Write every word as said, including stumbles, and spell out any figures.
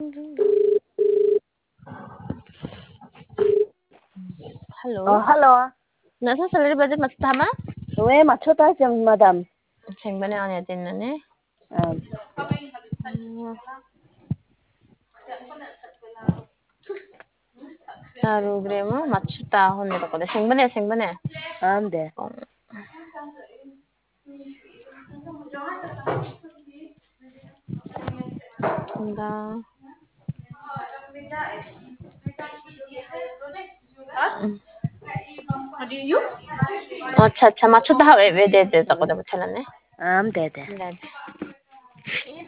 hello ଅ hello ନ salary budget ମତ ଥାମା ୱେ ମାଛ ତ ମ୍ୟାଡ଼ାମ ಚೆಂಬನೆ ಅವನ ತಿನ್ನನೆ ಹ ತಾರುಗ್ರೆಮ ಮಚ್ಚುತಾ ಹೊಂದಿರ ಕೊದೆ ಸೆಂಬನೆ ಸೆಂಬನೆ ಆಮ್ದೆ ದ ଆଚ୍ଛା ଆଚ୍ଛା ମାଛ ତ ଦେ ଦେ ଚକ ଦେବ ଛେଲାନି ଆମ୍ ଦେ ଦେ